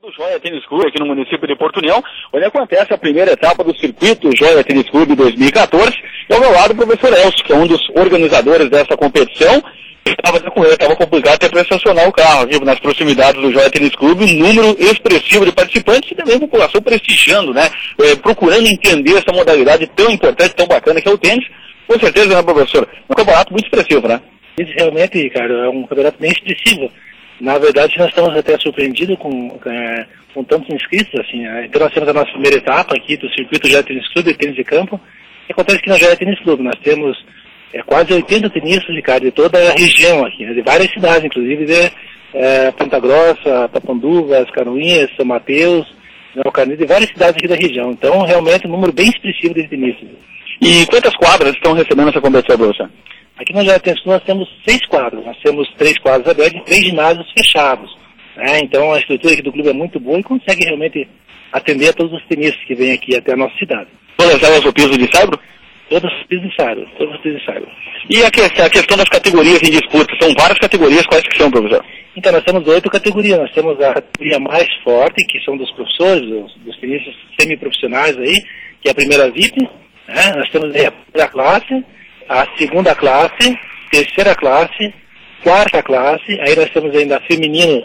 do Joia Tênis Clube aqui no município de Porto União, onde acontece a primeira etapa do circuito Joia Tênis Clube 2014. E ao meu lado o professor Elcio, que é um dos organizadores dessa competição. Estava complicado até para estacionar o carro aqui nas proximidades do Joia Tênis Clube, um número expressivo de participantes e também a população prestigiando, né? Procurando entender essa modalidade tão importante, tão bacana que é o tênis. Com certeza, né, professor? É um campeonato muito expressivo, né? Isso realmente, Ricardo, é um campeonato bem expressivo. Na verdade, nós estamos até surpreendidos com tantos inscritos, assim. Então nós temos a nossa primeira etapa aqui do circuito Joia Tênis Clube, tênis de campo. O que acontece aqui na Joia Tênis Clube? Nós temos quase 80 tenistas, Ricardo, de toda a região aqui, né, de várias cidades, inclusive de Ponta Grossa, Tapanduvas, Canoinhas, São Mateus, de várias cidades aqui da região. Então, realmente, um número bem expressivo de tenistas. E quantas quadras estão recebendo essa competição, professor? Aqui na Joia Tênis Clube nós temos 6 quadras. Nós temos 3 quadras abertas e 3 ginásios fechados. Né? Então, a estrutura aqui do clube é muito boa e consegue realmente atender a todos os tenistas que vêm aqui até a nossa cidade. Todas elas o piso de saibro? Todas as pistas de saibro. E a questão das categorias em disputa? São várias categorias, quais que são, professor? Então, nós temos 8 categorias. Nós temos a categoria mais forte, que são dos professores, dos tenistas semiprofissionais aí, que é a primeira VIP. Né? Nós temos aí a primeira classe, a segunda classe, terceira classe, quarta classe. Aí nós temos ainda a feminino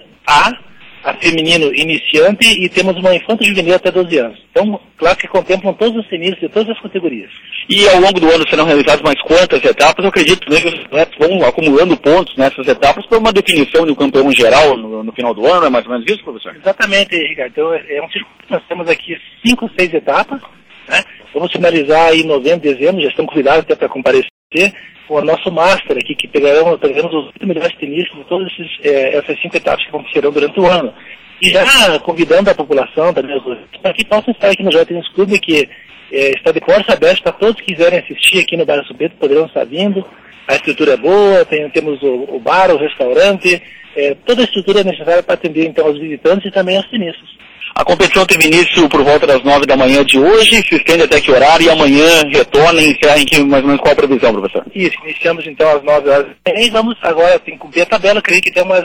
a feminino iniciante e temos uma infanto juvenil até 12 anos. Então, classe que contemplam todos os tenistas de todas as categorias. E ao longo do ano serão realizadas mais quantas etapas? Eu acredito que os atletas vão acumulando pontos nessas etapas para uma definição de um campeão geral no final do ano, é mais ou menos isso, professor? Exatamente, Ricardo. Então, é um circuito que nós temos aqui 5 ou 6 etapas, né? Vamos finalizar aí em novembro, dezembro, já estão convidados até para comparecer com o nosso Master aqui, que pegaremos os 8 melhores tenistas de todas essas 5 etapas que acontecerão durante o ano. E já convidando a população também, para que possam estar aqui no Joia Tênis Clube, que está de portas abertas para todos que quiserem assistir aqui no Bairro Subeto, poderão estar vindo. A estrutura é boa, temos o bar, o restaurante, toda a estrutura necessária para atender então aos visitantes e também aos tenistas. A competição teve início por volta das 9 da manhã de hoje, se estende até que horário e amanhã retorna e encerra em que mais ou menos qual a previsão, professor? Isso, iniciamos então às 9 horas e vamos agora, tem que cumprir a tabela, creio que tem umas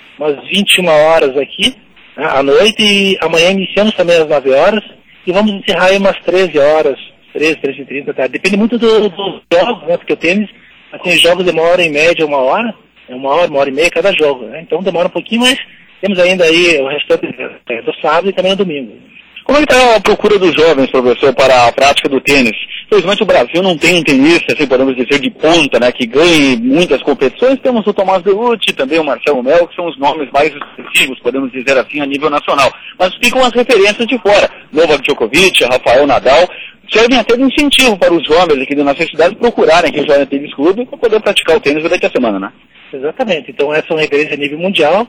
21 horas aqui, né, à noite, e amanhã iniciamos também às 9 horas e vamos encerrar aí umas 13 horas, 13h30, tá? Depende muito dos jogos, né, porque o tênis, assim, os jogos demoram em média uma hora e meia cada jogo, né? Então demora um pouquinho, mas temos ainda aí o restante do sábado e também no domingo. Como é que está a procura dos jovens, professor, para a prática do tênis? Infelizmente o Brasil não tem um tenista, assim podemos dizer, de ponta, né, que ganhe muitas competições. Temos o Tomás Bellucci, também o Marcelo Melo, que são os nomes mais expressivos, podemos dizer assim, a nível nacional. Mas ficam as referências de fora. Novak Djokovic, Rafael Nadal, servem até de incentivo para os jovens aqui da nossa cidade procurarem aqui o Joia Tênis Clube para poder praticar o tênis durante a semana, né? Exatamente. Então essa é uma referência a nível mundial.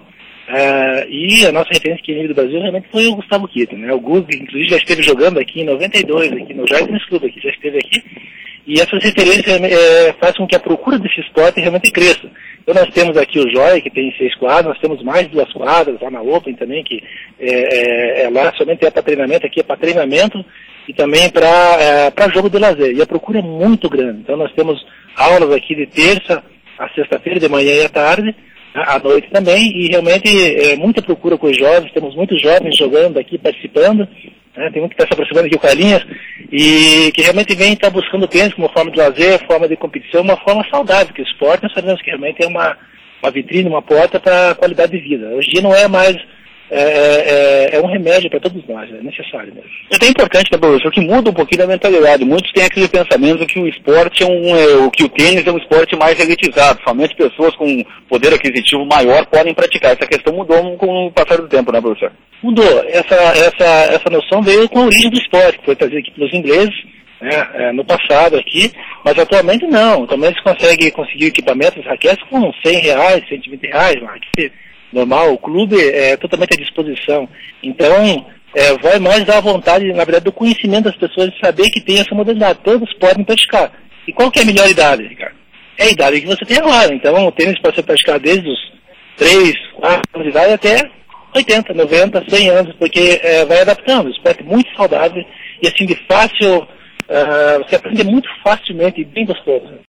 E a nossa referência aqui no nível do Brasil realmente foi o Gustavo Kirten, né? O Gus, inclusive, já esteve jogando aqui em 92, aqui no Joia Tênis Clube, já esteve aqui. E essas referências fazem com que a procura desse esporte realmente cresça. Então nós temos aqui o Joia, que tem 6 quadras, nós temos mais 2 quadras, lá na Open também, que lá somente é para treinamento, aqui é para treinamento e também para jogo de lazer. E a procura é muito grande. Então nós temos aulas aqui de terça a sexta-feira, de manhã e à tarde, à noite também, e realmente muita procura com os jovens, temos muitos jovens jogando aqui, participando, né? Tem muito que está se aproximando aqui, o Carlinhos, e que realmente vem estar buscando o tênis como forma de lazer, forma de competição, uma forma saudável, porque o esporte nós sabemos que realmente é uma vitrine, uma porta para a qualidade de vida. Hoje em dia não é mais, é um remédio para todos nós, é necessário mesmo. É até importante, né, professor, que muda um pouquinho da mentalidade. Muitos têm aquele pensamento que o esporte que o tênis é um esporte mais elitizado. Somente pessoas com poder aquisitivo maior podem praticar. Essa questão mudou com o passar do tempo, né, professor? Mudou. Essa noção veio com a origem do esporte, que foi trazido aqui pelos ingleses, né, no passado aqui, mas atualmente não. Também se conseguir equipamentos, raquetes com R$100, R$120, uma raquete normal. O clube é totalmente à disposição. Então, vai mais dar a vontade, na verdade, do conhecimento das pessoas de saber que tem essa modalidade. Todos podem praticar. E qual que é a melhor idade, Ricardo? É a idade que você tem agora. Então, o tênis pode ser praticado desde os 3, 4 anos de idade até 80, 90, 100 anos, porque vai adaptando. O esporte é muito saudável e, assim, de fácil, você aprende muito facilmente e bem gostoso.